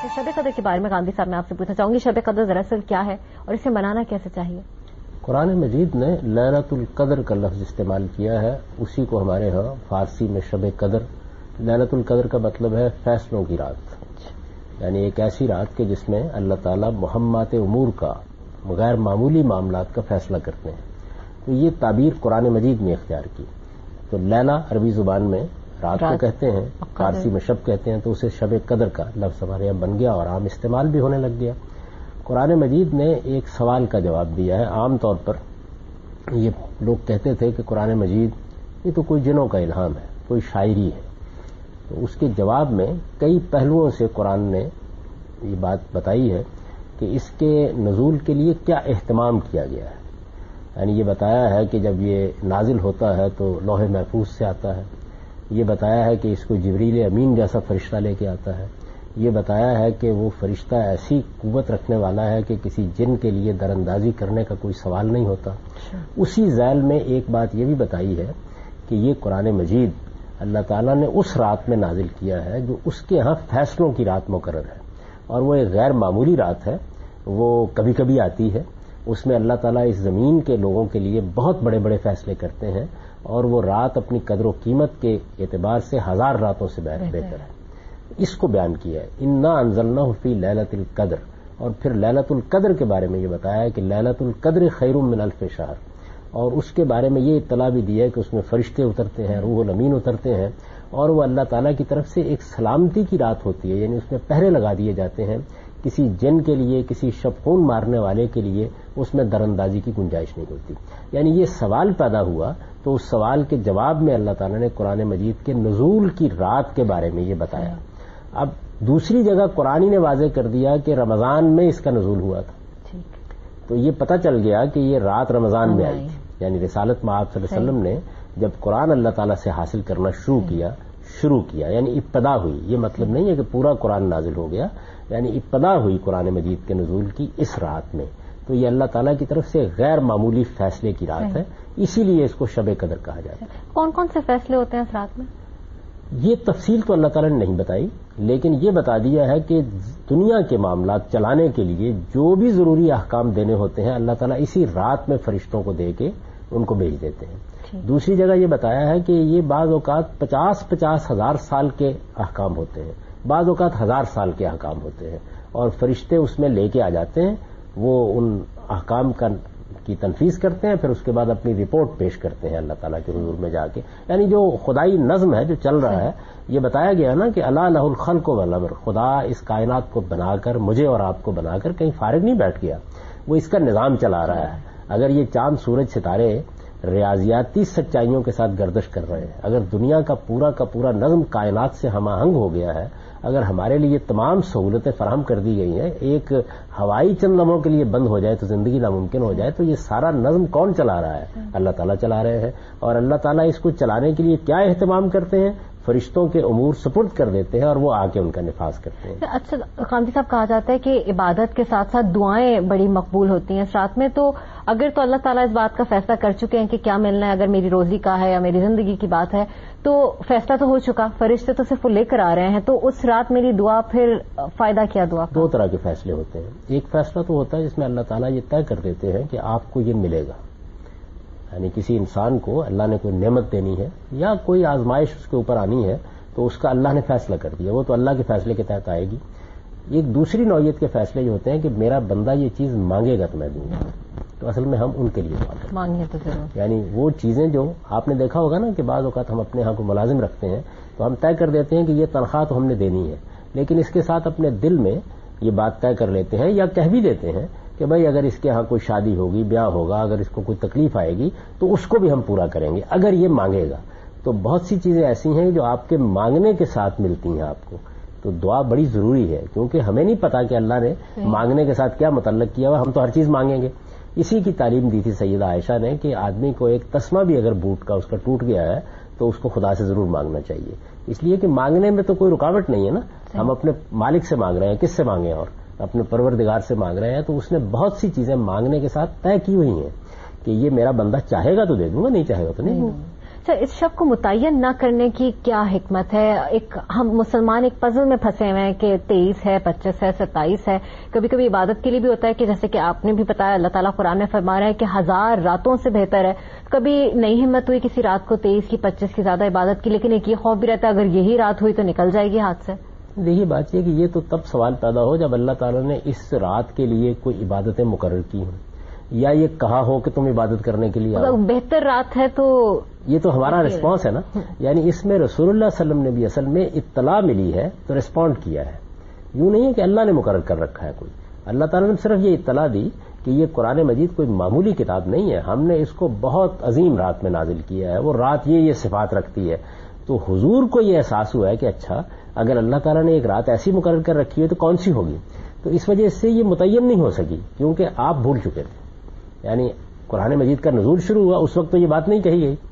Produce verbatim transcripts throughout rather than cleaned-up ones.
शब कदर के बारे में गांधी साहब मैं आपसे पूछना चाहूंगी, शब कदर दरअसल क्या है और इसे मनाना कैसे चाहिए? कुरान मजीद ने लैलतुल कदर का लफ्ज इस्तेमाल किया है, उसी को हमारे यहाँ फारसी में शब कदर। लैलतुल कदर का मतलब है फैसलों की रात, यानी एक ऐसी रात के जिसमें अल्लाह ताला मुहम्मात उमूर का, गैर मामूली मामलात का फैसला करते हैं। तो ये ताबीर कुरान मजीद ने इख्तियार की। तो लैला अरबी जुबान में रात को कहते हैं, फारसी में शब कहते हैं, तो उसे शब कदर का लफ्ज हमारे यहाँ बन गया और आम इस्तेमाल भी होने लग गया। कुरान मजीद ने एक सवाल का जवाब दिया है। आम तौर पर ये लोग कहते थे कि कुरान मजीद ये तो कोई जिनों का इल्हाम है, कोई शायरी है। तो उसके जवाब में कई पहलुओं से कुरान ने ये बात बताई है कि इसके नज़ूल के लिए क्या एहतमाम किया गया है। यानी ये बताया है कि जब ये नाजिल होता है तो लौहे महफूज से आता है। ये बताया है कि इसको जिब्रील अमीन जैसा फरिश्ता लेके आता है। ये बताया है कि वो फरिश्ता ऐसी कुव्वत रखने वाला है कि किसी जिन के लिए दरअंदाजी करने का कोई सवाल नहीं होता। उसी ज़ैल में एक बात ये भी बताई है कि ये कुरान मजीद अल्लाह ताला ने उस रात में नाजिल किया है जो उसके यहाँ फैसलों की रात मुकर्रर है, और वो एक गैर मामूली रात है। वो कभी कभी आती है, उसमें अल्लाह ताला इस ज़मीन के लोगों के लिए बहुत बड़े बड़े फैसले करते हैं, और वो रात अपनी कदर व कीमत के एतबार से हजार रातों से बेहतर है। इसको बयान किया है, इन्ना अंज़लनाहु फी लैलतिल कद्र। और फिर लैलतुल कद्र के बारे में ये बताया है कि लैलतुल कद्र खैरुम मिन अल्फ शहर, और उसके बारे में ये इत्तला भी दी है कि उसमें फरिश्ते उतरते हैं, रूहुल अमीन उतरते हैं, और वो अल्लाह ताला की तरफ से एक सलामती की रात होती है। यानी उसमें पहरे लगा दिए जाते हैं, किसी जिन के लिए, किसी शबखून मारने वाले के लिए उसमें दरअंदाजी की गुंजाइश नहीं होती। यानी ये सवाल पैदा हुआ, तो उस सवाल के जवाब में अल्लाह ताला ने कुरान मजीद के नुज़ूल की रात के बारे में ये बताया। अब दूसरी जगह कुरान ने वाज़े कर दिया कि रमजान में इसका नुज़ूल हुआ था, तो ये पता चल गया कि ये रात रमजान में आई थी। यानी रिसालत में आप सल्लल्लाहु अलैहि वसल्लम ने जब कुरान अल्लाह ताला से हासिल करना शुरू किया शुरू किया यानी इब्तदा हुई। ये मतलब नहीं है कि पूरा कुरान नाजिल हो गया, यानी इब्तदा हुई कुरान मजीद के नुज़ूल की इस रात में। तो ये अल्लाह ताला की तरफ से गैर मामूली फैसले की रात है, इसीलिए इसको शब कदर कहा जाता है। कौन कौन से फैसले होते हैं इस रात में? ये तफसील तो अल्लाह ताला ने नहीं बताई, लेकिन ये बता दिया है कि दुनिया के मामलात चलाने के लिए जो भी जरूरी अहकाम देने होते हैं अल्लाह ताला इसी रात में फरिश्तों को दे के उनको भेज देते हैं। दूसरी जगह ये बताया है कि ये बाज़ औक़ात पचास पचास हजार साल के अहकाम होते हैं, बाज़ औक़ात हजार साल के अहकाम होते हैं, और फरिश्ते उसमें लेके आ जाते हैं। वो उन अहकाम का की तनफीज करते हैं, फिर उसके बाद अपनी रिपोर्ट पेश करते हैं अल्लाह ताला के हुजूर में जाके। यानी जो खुदाई नज़्म है जो चल रहा है, ये बताया गया ना कि अला लहुल खल्क़ वल अम्र, खुदा इस कायनात को बनाकर, मुझे और आपको बनाकर कहीं फारिग नहीं बैठ गया, वो इसका निज़ाम चला रहा है। अगर ये चांद सूरज सितारे रियाजियाती सच्चाइयों के साथ गर्दिश कर रहे हैं, अगर दुनिया का पूरा का पूरा नज़्म कायनात से हमाहंग हो गया है, अगर हमारे लिए तमाम सहूलतें फराहम कर दी गई हैं, एक हवाई चंद लम्हों के लिए बंद हो जाए तो जिंदगी नामुमकिन हो जाए, तो ये सारा नज़्म कौन चला रहा है? अल्लाह ताला चला रहे हैं। और अल्लाह ताला इसको चलाने के लिए क्या एहतमाम करते हैं? फरिश्तों के उमूर सुपुर्द कर देते हैं और वो आके उनका निफाज करते हैं। अच्छा कांति साहब, कहा जाता है कि इबादत के साथ साथ दुआएं बड़ी मकबूल होती हैं इस रात में। तो अगर तो अल्लाह ताला इस बात का फैसला कर चुके हैं कि क्या मिलना है, अगर मेरी रोजी का है या मेरी जिंदगी की बात है, तो फैसला तो हो चुका, फरिश्ते तो सिर्फ लेकर आ रहे हैं, तो उस रात मेरी दुआ फिर फायदा क्या दुआ? दो तरह के फैसले होते हैं। एक फैसला तो होता है जिसमें अल्लाह ताला ये तय कर देते हैं कि आपको ये मिलेगा। यानी किसी इंसान को अल्लाह ने कोई नेमत देनी है या कोई आजमाइश उसके ऊपर आनी है, तो उसका अल्लाह ने फैसला कर दिया, वो तो अल्लाह के फैसले के तहत आएगी। एक दूसरी नौयत के फैसले जो होते हैं कि मेरा बंदा ये चीज मांगेगा तो मैं दूंगा, तो असल में हम उनके लिए मांगे तो जरूर। यानी वो चीजें जो आपने देखा होगा ना कि बाज़ औक़ात हम अपने यहाँ को मुलाजिम रखते हैं, तो हम तय कर देते हैं कि ये तनख्वाह तो हमने देनी है, लेकिन इसके साथ अपने दिल में ये बात तय कर लेते हैं या कह भी देते हैं कि भाई अगर इसके यहाँ कोई शादी होगी, ब्याह होगा, अगर इसको कोई तकलीफ आएगी तो उसको भी हम पूरा करेंगे अगर ये मांगेगा। तो बहुत सी चीजें ऐसी हैं जो आपके मांगने के साथ मिलती हैं आपको। तो दुआ बड़ी जरूरी है, क्योंकि हमें नहीं पता कि अल्लाह ने मांगने के साथ क्या मुतल्लक किया हुआ, हम तो हर चीज मांगेंगे। इसी की तालीम दी थी सैयदा आयशा ने कि आदमी को एक तस्मा भी अगर बूट का उसका टूट गया है तो उसको खुदा से जरूर मांगना चाहिए, इसलिए कि मांगने में तो कोई रुकावट नहीं है ना। हम अपने मालिक से मांग रहे हैं, किससे मांगे और अपने परवरदिगार से मांग रहे हैं, तो उसने बहुत सी चीजें मांगने के साथ तय की हुई हैं कि ये मेरा बंदा चाहेगा तो दे दूंगा, नहीं चाहेगा तो नहीं दूंगा। اچھا، اس شب کو متعین نہ کرنے کی کیا حکمت ہے؟ ایک ہم مسلمان ایک پزل میں پھنسے ہوئے ہیں کہ تیئیس ہے، پچیس ہے، ستائیس ہے. کبھی کبھی عبادت کے لیے بھی ہوتا ہے کہ جیسے کہ آپ نے بھی بتایا اللہ تعالیٰ قرآن میں فرما رہا ہے کہ ہزار راتوں سے بہتر ہے. کبھی نہیں ہمت ہوئی کسی رات کو تیئیس کی، پچیس کی زیادہ عبادت کی، لیکن ایک یہ خوف بھی رہتا ہے اگر یہی رات ہوئی تو نکل جائے گی ہاتھ سے. دیکھیے بات یہ کہ یہ تو تب سوال پیدا ہو جب اللہ تعالیٰ نے اس رات کے لیے کوئی عبادتیں مقرر کی ہوں، یا یہ کہا ہو کہ تم عبادت کرنے کے لیے آؤ. بہتر رات ہے تو یہ تو ہمارا رسپانس ہے نا. یعنی اس میں رسول اللہ صلی اللہ علیہ وسلم نے بھی اصل میں اطلاع ملی ہے تو رسپونڈ کیا ہے. یوں نہیں ہے کہ اللہ نے مقرر کر رکھا ہے کوئی. اللہ تعالیٰ نے صرف یہ اطلاع دی کہ یہ قرآن مجید کوئی معمولی کتاب نہیں ہے، ہم نے اس کو بہت عظیم رات میں نازل کیا ہے، وہ رات یہ یہ صفات رکھتی ہے. تو حضور کو یہ احساس ہوا ہے کہ اچھا اگر اللہ تعالیٰ نے ایک رات ایسی مقرر کر رکھی ہے تو کون سی ہوگی. تو اس وجہ سے یہ متعین نہیں ہو سکی کیونکہ آپ بھول چکے تھے. یعنی قرآن مجید کا نزول شروع ہوا اس وقت تو یہ بات نہیں کہی گئی.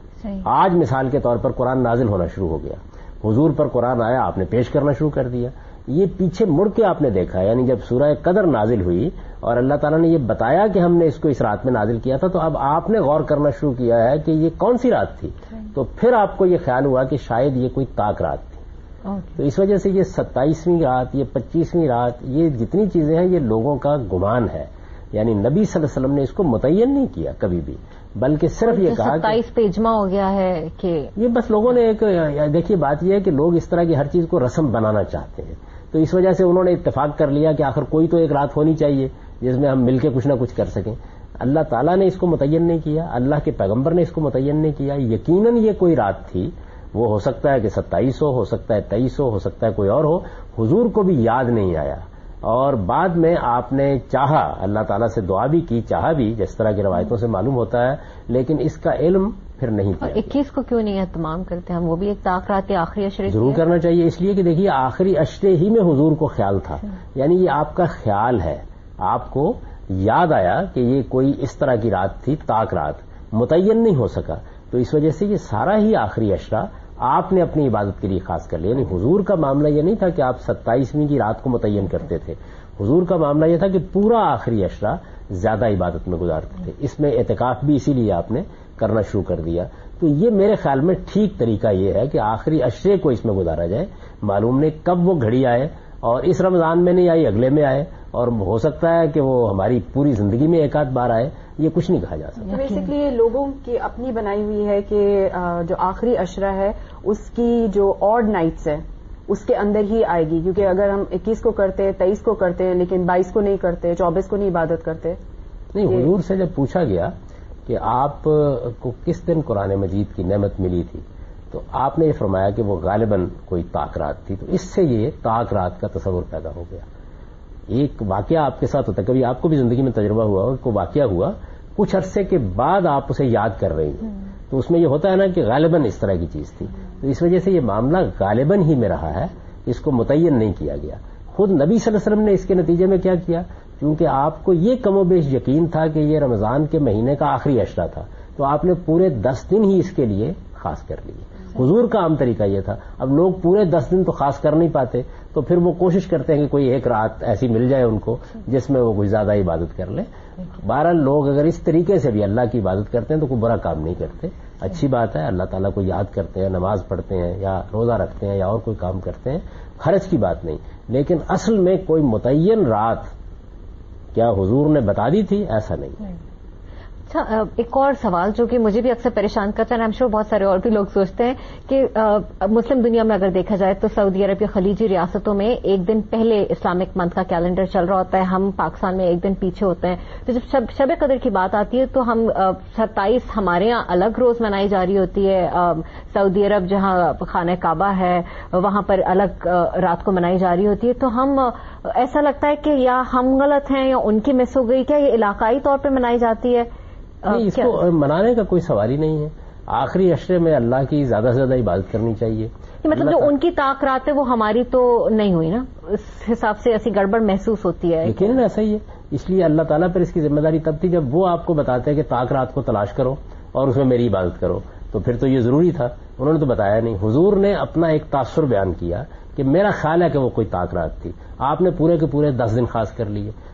آج مثال کے طور پر قرآن نازل ہونا شروع ہو گیا، حضور پر قرآن آیا، آپ نے پیش کرنا شروع کر دیا. یہ پیچھے مڑ کے آپ نے دیکھا، یعنی جب سورہ قدر نازل ہوئی اور اللہ تعالیٰ نے یہ بتایا کہ ہم نے اس کو اس رات میں نازل کیا تھا، تو اب آپ نے غور کرنا شروع کیا ہے کہ یہ کون سی رات تھی. تو پھر آپ کو یہ خیال ہوا کہ شاید یہ کوئی طاق رات تھی. تو اس وجہ سے یہ ستائیسویں رات، یہ پچیسویں رات، یہ جتنی چیزیں ہیں یہ لوگوں کا گمان ہے. یعنی نبی صلی اللہ علیہ وسلم نے اس کو متعین نہیں کیا کبھی بھی، بلکہ صرف یہ کہا ستائیس پہ اجماع ہو گیا ہے کہ یہ بس لوگوں نے ایک، دیکھیے بات یہ ہے کہ لوگ اس طرح کی ہر چیز کو رسم بنانا چاہتے ہیں، تو اس وجہ سے انہوں نے اتفاق کر لیا کہ آخر کوئی تو ایک رات ہونی چاہیے جس میں ہم مل کے کچھ نہ کچھ کر سکیں. اللہ تعالیٰ نے اس کو متعین نہیں کیا، اللہ کے پیغمبر نے اس کو متعین نہیں کیا. یقیناً یہ کوئی رات تھی، وہ ہو سکتا ہے کہ ستائیس ہو ہو سکتا ہے تیئیس ہو ہو سکتا ہے کوئی اور ہو. حضور کو بھی یاد نہیں آیا اور بعد میں آپ نے چاہا، اللہ تعالیٰ سے دعا بھی کی، چاہا بھی جس طرح کی روایتوں سے معلوم ہوتا ہے، لیکن اس کا علم پھر نہیں کیا. اکیس کو کیوں نہیں اہتمام کرتے ہم؟ وہ بھی ایک طاق رات آخری اشرے ضرور کرنا چاہیے، اس لیے کہ دیکھیے آخری اشرے ہی میں حضور کو خیال تھا. یعنی یہ آپ کا خیال ہے، آپ کو یاد آیا کہ یہ کوئی اس طرح کی رات تھی، طاق رات متعین نہیں ہو سکا. تو اس وجہ سے یہ سارا ہی آخری اشرا آپ نے اپنی عبادت کے لیے خاص کر لیا. یعنی حضور کا معاملہ یہ نہیں تھا کہ آپ ستائیسویں کی رات کو متعین کرتے تھے، حضور کا معاملہ یہ تھا کہ پورا آخری اشرا زیادہ عبادت میں گزارتے تھے. اس میں اعتکاف بھی اسی لیے آپ نے کرنا شروع کر دیا. تو یہ میرے خیال میں ٹھیک طریقہ یہ ہے کہ آخری اشرے کو اس میں گزارا جائے. معلوم نہیں کب وہ گھڑی آئے، اور اس رمضان میں نہیں آئی، اگلے میں آئے، اور ہو سکتا ہے کہ وہ ہماری پوری زندگی میں ایک آدھ بار آئے. یہ کچھ نہیں کہا جا سکتا. بیسکلی یہ لوگوں کی اپنی بنائی ہوئی ہے کہ جو آخری اشرہ ہے اس کی جو آڈ نائٹس ہے اس کے اندر ہی آئے گی، کیونکہ اگر ہم اکیس کو کرتے تیئیس کو کرتے ہیں لیکن بائیس کو نہیں کرتے، چوبیس کو نہیں عبادت کرتے. نہیں، حضور سے جب پوچھا گیا کہ آپ کو کس دن قرآن مجید کی نعمت ملی تھی تو آپ نے یہ فرمایا کہ وہ غالباً کوئی طاق رات تھی. تو اس سے یہ طاق رات کا تصور پیدا ہو گیا. ایک واقعہ آپ کے ساتھ ہوتا ہے، کبھی آپ کو بھی زندگی میں تجربہ ہوا اور کوئی واقعہ ہوا، کچھ عرصے کے بعد آپ اسے یاد کر رہی ہیں، تو اس میں یہ ہوتا ہے نا کہ غالباً اس طرح کی چیز تھی. تو اس وجہ سے یہ معاملہ غالباً ہی میں رہا ہے، اس کو متعین نہیں کیا گیا. خود نبی صلی اللہ علیہ وسلم نے اس کے نتیجے میں کیا کیا، کیونکہ آپ کو یہ کم و بیش یقین تھا کہ یہ رمضان کے مہینے کا آخری اشرا تھا، تو آپ نے پورے دس دن ہی اس کے لیے خاص کر لیے. حضور کا عام طریقہ یہ تھا. اب لوگ پورے دس دن تو خاص کر نہیں پاتے، تو پھر وہ کوشش کرتے ہیں کہ کوئی ایک رات ایسی مل جائے ان کو جس میں وہ کچھ زیادہ عبادت کر لیں. بہرحال لوگ اگر اس طریقے سے بھی اللہ کی عبادت کرتے ہیں تو کوئی برا کام نہیں کرتے، اچھی بات ہے. اللہ تعالیٰ کو یاد کرتے ہیں، نماز پڑھتے ہیں یا روزہ رکھتے ہیں یا اور کوئی کام کرتے ہیں، حرج کی بات نہیں. لیکن اصل میں کوئی متعین رات کیا حضور نے بتا دی تھی، ایسا نہیں. اچھا، ایک اور سوال جو کہ مجھے بھی اکثر پریشان کرتا ہے، آئی ایم شیور بہت سارے اور بھی لوگ سوچتے ہیں کہ مسلم دنیا میں اگر دیکھا جائے تو سعودی عرب یا خلیجی ریاستوں میں ایک دن پہلے اسلامک منتھ کا کیلنڈر چل رہا ہوتا ہے، ہم پاکستان میں ایک دن پیچھے ہوتے ہیں. تو جب شب شب قدر کی بات آتی ہے تو ہم ستائیس ہمارے یہاں الگ روز منائی جا رہی ہوتی ہے، سعودی عرب جہاں خانہ کعبہ ہے وہاں پر الگ رات کو منائی جا رہی ہوتی ہے. تو ہم ایسا لگتا ہے کہ یا ہم غلط ہیں یا ان کی مس ہو گئی، کیا یہ علاقائی طور پہ منائی جاتی ہے؟ نہیں، اس کو منانے کا کوئی سوال ہی نہیں ہے. آخری اشرے میں اللہ کی زیادہ سے زیادہ عبادت کرنی چاہیے. مطلب جو ان کی طاق رات ہے وہ ہماری تو نہیں ہوئی نا، اس حساب سے ایسی گڑبڑ محسوس ہوتی ہے. لیکن ایسا ہی ہے، اس لیے اللہ تعالیٰ پر اس کی ذمہ داری تب تھی جب وہ آپ کو بتاتے ہیں کہ طاق رات کو تلاش کرو اور اس میں میری عبادت کرو. تو پھر تو یہ ضروری تھا، انہوں نے تو بتایا نہیں. حضور نے اپنا ایک تاثر بیان کیا کہ میرا خیال ہے کہ وہ کوئی طاق رات تھی. آپ نے پورے کے پورے دس دن خاص کر لیے.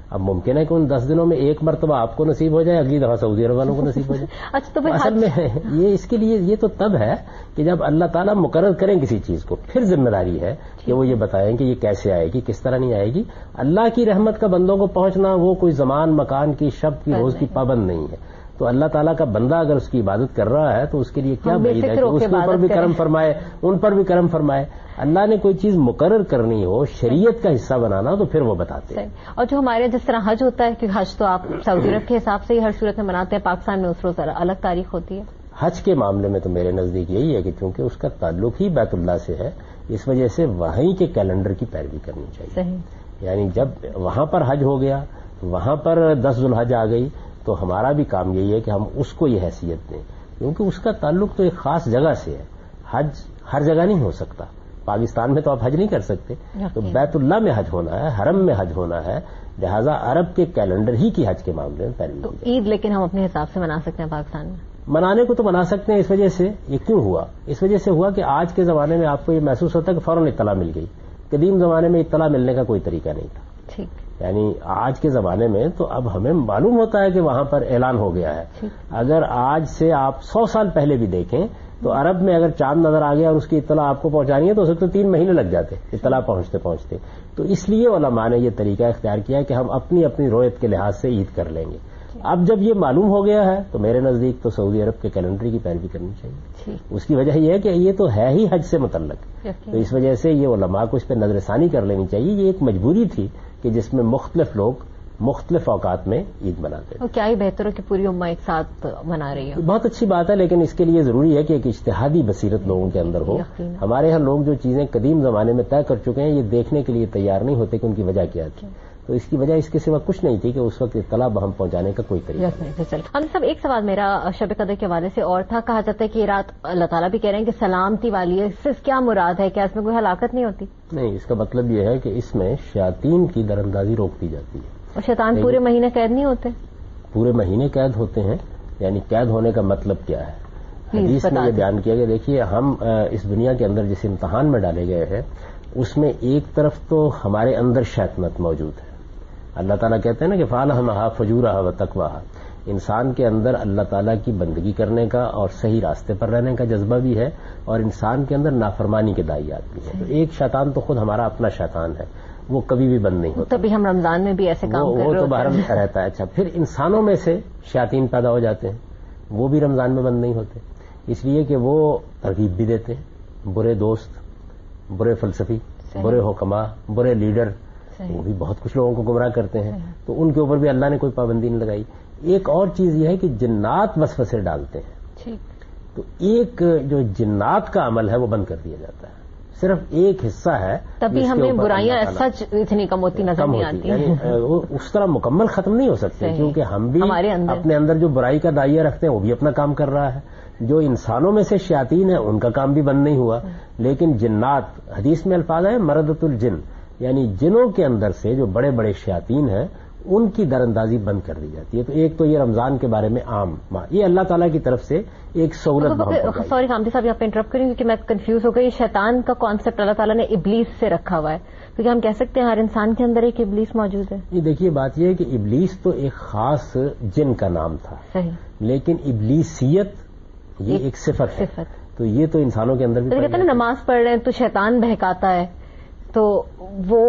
اب ممکن ہے کہ ان دس دنوں میں ایک مرتبہ آپ کو نصیب ہو جائے، اگلی دفعہ سعودی عرب والوں کو نصیب ہو جائے. اچھا تو اصل میں یہ اس کے لیے یہ تو تب ہے کہ جب اللہ تعالیٰ مقرر کریں کسی چیز کو، پھر ذمہ داری ہے کہ وہ یہ بتائیں کہ یہ کیسے آئے گی، کس طرح نہیں آئے گی. اللہ کی رحمت کا بندوں کو پہنچنا وہ کوئی زمان مکان کی شب کی روز کی پابند نہیں ہے. تو اللہ تعالیٰ کا بندہ اگر اس کی عبادت کر رہا ہے تو اس کے لیے کیا بعید ہے کہ اس کے اوپر بھی کرم فرمائے، ان پر بھی کرم فرمائے. اللہ نے کوئی چیز مقرر کرنی ہو، شریعت کا حصہ بنانا تو پھر وہ بتاتے ہیں. اور جو ہمارے جس طرح حج ہوتا ہے، کہ حج تو آپ سعودی عرب کے حساب سے ہی ہر صورت میں مناتے ہیں، پاکستان میں اس روز الگ تاریخ ہوتی ہے. حج کے معاملے میں تو میرے نزدیک یہی ہے کہ چونکہ اس کا تعلق ہی بیت اللہ سے ہے، اس وجہ سے وہیں کے کیلنڈر کی پیروی کرنی چاہیے. صحیح. یعنی جب وہاں پر حج ہو گیا، وہاں پر دس ذوالحج آ گئی، تو ہمارا بھی کام یہی ہے کہ ہم اس کو یہ حیثیت دیں، کیونکہ اس کا تعلق تو ایک خاص جگہ سے ہے. حج ہر جگہ نہیں ہو سکتا. پاکستان میں تو آپ حج نہیں کر سکتے، تو بیت اللہ میں حج ہونا ہے، حرم میں حج ہونا ہے، لہذا عرب کے کیلنڈر ہی کی حج کے معاملے میں پیروی. تو عید لیکن ہم اپنے حساب سے منا سکتے ہیں پاکستان میں؟ منانے کو تو بنا سکتے ہیں. اس وجہ سے یہ کیوں ہوا؟ اس وجہ سے ہوا کہ آج کے زمانے میں آپ کو یہ محسوس ہوتا ہے کہ فوراً اطلاع مل گئی. قدیم زمانے میں اطلاع ملنے کا کوئی طریقہ نہیں تھا. ٹھیک. یعنی آج کے زمانے میں تو اب ہمیں معلوم ہوتا ہے کہ وہاں پر اعلان ہو گیا ہے. اگر آج سے آپ سو سال پہلے بھی دیکھیں تو عرب میں اگر چاند نظر آ گیا اور اس کی اطلاع آپ کو پہنچانی ہے تو اسے تو تین مہینے لگ جاتے اطلاع پہنچتے پہنچتے. تو اس لیے علماء نے یہ طریقہ اختیار کیا کہ ہم اپنی اپنی رویت کے لحاظ سے عید کر لیں گے. اب جب یہ معلوم ہو گیا ہے تو میرے نزدیک تو سعودی عرب کے کیلنڈر کی پیروی کرنی چاہیے. اس کی وجہ یہ ہے کہ یہ تو ہے ہی حج سے متعلق، تو اس وجہ سے یہ علماء کو اس پہ نظر ثانی کر لینی چاہیے. یہ ایک مجبوری تھی کہ جس میں مختلف لوگ مختلف اوقات میں عید مناتے ہیں. کیا ہی بہتر ہو کہ پوری امہ ایک ساتھ منا رہی ہے. بہت اچھی بات ہے، لیکن اس کے لیے ضروری ہے کہ ایک اجتہادی بصیرت لوگوں کے اندر ہو. ہمارے ہاں لوگ جو چیزیں قدیم زمانے میں طے کر چکے ہیں یہ دیکھنے کے لیے تیار نہیں ہوتے کہ ان کی وجہ کیا تھی. تو اس کی وجہ اس کے سوا کچھ نہیں تھی کہ اس وقت اطلاع بہم پہنچانے کا کوئی طریقہ نہیں. ہم سب ایک سوال میرا شب قدر کے حوالے سے اور تھا. کہا جاتا ہے کہ یہ رات اللہ تعالیٰ بھی کہہ رہے ہیں کہ سلامتی والی ہے، صرف کیا مراد ہے؟ کیا اس میں کوئی ہلاکت نہیں ہوتی؟ نہیں، اس کا مطلب یہ ہے کہ اس میں شیاطین کی دراندازی روک دی جاتی ہے. اور شیطان پورے مہینے قید نہیں ہوتے؟ پورے مہینے قید ہوتے ہیں. یعنی قید ہونے کا مطلب کیا ہے؟ حدیث میں یہ بیان کیا گیا. دیکھیے، ہم اس دنیا کے اندر جس امتحان میں ڈالے گئے ہیں اس میں ایک طرف تو ہمارے اندر شیطنت موجود ہے. اللہ تعالیٰ کہتے ہیں نا کہ فَعَلَهَمَهَا فَجُورَهَا وَتَقْوَاهَا. انسان کے اندر اللہ تعالیٰ کی بندگی کرنے کا اور صحیح راستے پر رہنے کا جذبہ بھی ہے، اور انسان کے اندر نافرمانی کے داعیات بھی ہیں. تو ایک شیطان تو خود ہمارا اپنا شیطان ہے، وہ کبھی بھی بند نہیں ہوتا. تبھی ہم رمضان میں بھی ایسے کام کر رہے ہیں، وہ تو باہر رہتا ہے. اچھا، پھر انسانوں میں سے شیاطین پیدا ہو جاتے ہیں، وہ بھی رمضان میں بند نہیں ہوتے، اس لیے کہ وہ ترغیب بھی دیتے ہیں. برے دوست، برے فلسفی، برے حکماء، برے لیڈر، وہ بھی بہت کچھ لوگوں کو گمراہ کرتے ہیں. تو ان کے اوپر بھی اللہ نے کوئی پابندی نہیں لگائی. ایک اور چیز یہ ہے کہ جنات وسوسے ڈالتے ہیں، تو ایک جو جنات کا عمل ہے وہ بند کر دیا جاتا ہے. صرف ایک حصہ ہے، تبھی ہمیں برائیاں سچ اتنی کم ہوتی نظر نہیں آتی. یعنی وہ اس طرح مکمل ختم نہیں ہو سکتے، کیونکہ ہم بھی اپنے اندر جو برائی کا دائیہ رکھتے ہیں وہ بھی اپنا کام کر رہا ہے. جو انسانوں میں سے شیاطین ہیں ان کا کام بھی بند نہیں ہوا، لیکن جنات، حدیث میں الفاظ ہے مردۃ الجن، یعنی جنوں کے اندر سے جو بڑے بڑے شیاطین ہیں ان کی دراندازی بند کر دی جاتی ہے. تو ایک تو یہ رمضان کے بارے میں عام، یہ اللہ تعالیٰ کی طرف سے ایک سہولت. سوری کامتی صاحب، یہاں پہ انٹرپٹ کریں کیونکہ میں کنفیوز ہو گئی. شیطان کا کانسیپٹ اللہ تعالیٰ نے ابلیس سے رکھا ہوا ہے، تو کیا ہم کہہ سکتے ہیں ہر انسان کے اندر ایک ابلیس موجود ہے؟ یہ دیکھیے، بات یہ ہے کہ ابلیس تو ایک خاص جن کا نام تھا، صحیح، لیکن ابلیسیت یہ ایک صفت ہے. تو یہ تو انسانوں کے اندر بھی کہتے ہیں نماز پڑھ رہے ہیں تو شیطان بہکاتا ہے، تو وہ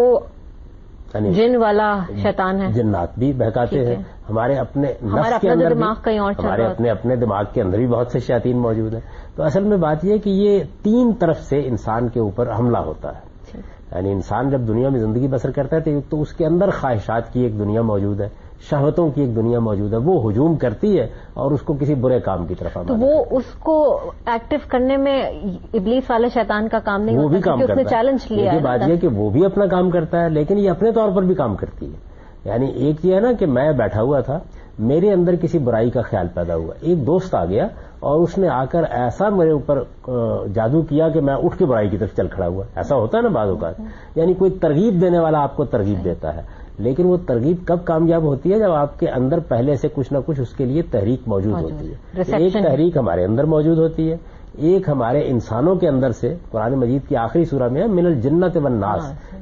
جن والا شیطان ہے. جنات بھی بہکاتے ہیں. ہمارے اپنے نفس کے اندر دماغ کہیں اور ہمارے اپنے اپنے دماغ کے اندر بھی بہت سے شیاطین موجود ہیں. تو اصل میں بات یہ ہے کہ یہ تین طرف سے انسان کے اوپر حملہ ہوتا ہے. یعنی انسان جب دنیا میں زندگی بسر کرتا ہے تو اس کے اندر خواہشات کی ایک دنیا موجود ہے، شہوتوں کی ایک دنیا موجود ہے، وہ ہجوم کرتی ہے اور اس کو کسی برے کام کی طرف. تو وہ اس کو ایکٹیو کرنے میں ابلیس والے شیطان کا کام نہیں، وہ بھی کام کرتا ہے. چیلنج لیا ہے. بات یہ کہ وہ بھی اپنا کام کرتا ہے، لیکن یہ اپنے طور پر بھی کام کرتی ہے. یعنی ایک یہ ہے نا کہ میں بیٹھا ہوا تھا، میرے اندر کسی برائی کا خیال پیدا ہوا، ایک دوست آ گیا اور اس نے آ کر ایسا میرے اوپر جادو کیا کہ میں اٹھ کے برائی کی طرف چل کھڑا ہوا. ایسا ہوتا ہے نا بعض اوقات. یعنی کوئی ترغیب دینے والا آپ کو ترغیب دیتا ہے، لیکن وہ ترغیب کب کامیاب ہوتی ہے؟ جب آپ کے اندر پہلے سے کچھ نہ کچھ اس کے لیے تحریک موجود ہوتی ہے. ایک تحریک ہمارے اندر موجود ہوتی ہے، ایک ہمارے انسانوں کے اندر سے. قرآن مجید کی آخری سورہ میں ہے من الجنت والناس،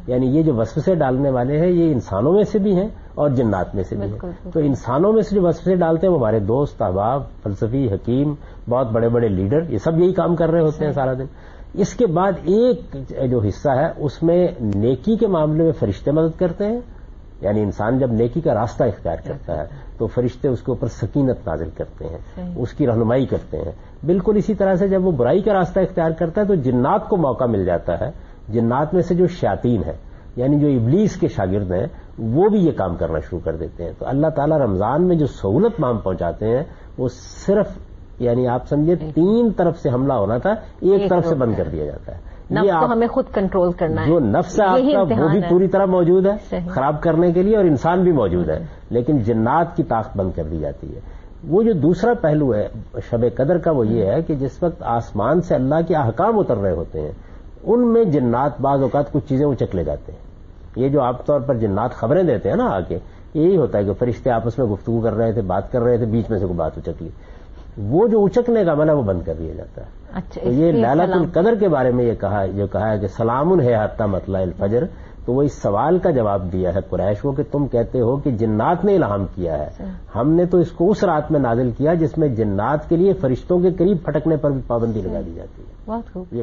یعنی یہ جو وسوسے ڈالنے والے ہیں یہ انسانوں میں سے بھی ہیں اور جنات میں سے بھی ہیں. تو انسانوں میں سے جو وسوسے ڈالتے ہیں وہ ہمارے دوست احباب فلسفی حکیم بہت بڑے بڑے لیڈر یہ سب یہی کام کر رہے ہوتے ہیں سارا دن. اس کے بعد ایک جو حصہ ہے اس میں نیکی کے معاملے میں فرشتے مدد کرتے ہیں. یعنی انسان جب نیکی کا راستہ اختیار کرتا ہے تو فرشتے اس کے اوپر سکینت نازل کرتے ہیں اس کی رہنمائی کرتے ہیں. بالکل اسی طرح سے جب وہ برائی کا راستہ اختیار کرتا ہے تو جنات کو موقع مل جاتا ہے. جنات میں سے جو شیاطین ہیں یعنی جو ابلیس کے شاگرد ہیں وہ بھی یہ کام کرنا شروع کر دیتے ہیں. تو اللہ تعالیٰ رمضان میں جو سہولت مام پہنچاتے ہیں وہ صرف یعنی آپ سمجھے تین طرف سے حملہ ہونا تھا ایک طرف سے بند کر دیا جاتا ہے. نفس کو ہمیں خود کنٹرول کرنا ہے. جو نفس ہے آپ کا وہ بھی پوری طرح موجود ہے خراب کرنے کے لیے اور انسان بھی موجود ہے لیکن جنات کی طاقت بند کر دی جاتی ہے. وہ جو دوسرا پہلو ہے شب قدر کا وہ یہ ہے کہ جس وقت آسمان سے اللہ کے احکام اتر رہے ہوتے ہیں ان میں جنات بعض اوقات کچھ چیزیں اچک لے جاتے ہیں. یہ جو عام طور پر جنات خبریں دیتے ہیں نا آ کے یہی ہوتا ہے کہ فرشتے آپس میں گفتگو کر رہے تھے بات کر رہے تھے بیچ میں سے کوئی بات اچک لی وہ جو اچکنے کا عمل ہے وہ بند کر دیا جاتا ہے. اچھا تو یہ لیلۃ القدر کے بارے میں یہ کہا جو کہا ہے کہ سلام ہے حتی مطلع الفجر تو وہ اس سوال کا جواب دیا ہے قریش کو کہ تم کہتے ہو کہ جنات نے الہام کیا ہے. ہم نے تو اس کو اس رات میں نازل کیا جس میں جنات کے لیے فرشتوں کے قریب پھٹکنے پر بھی پابندی لگا دی جاتی ہے. بہت خوب.